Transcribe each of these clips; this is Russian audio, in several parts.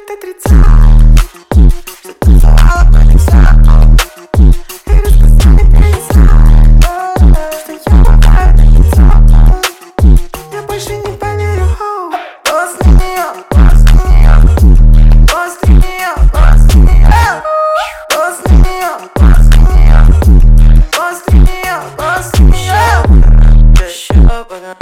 это отрицать, что танцевала по лицам и рассказали про лица, что я попаю на лицо. Я больше не поверю. После нее, после нее, после нее, после нее, после нее, после нее, после нее, после нее. Еще пока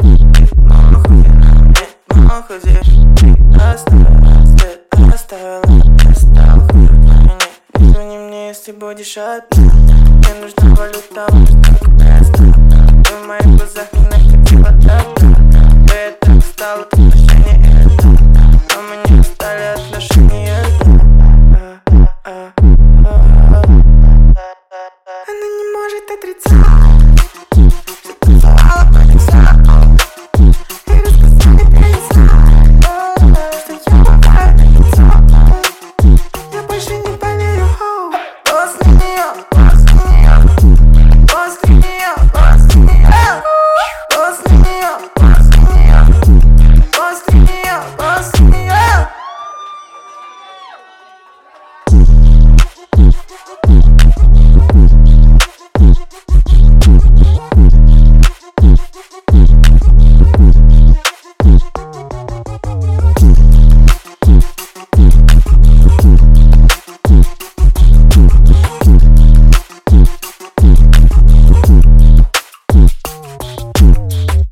нахуй здесь оставила звони мне, если будешь одна. Мне нужна валюта, в моих глазах не находи вода. Ты так стала,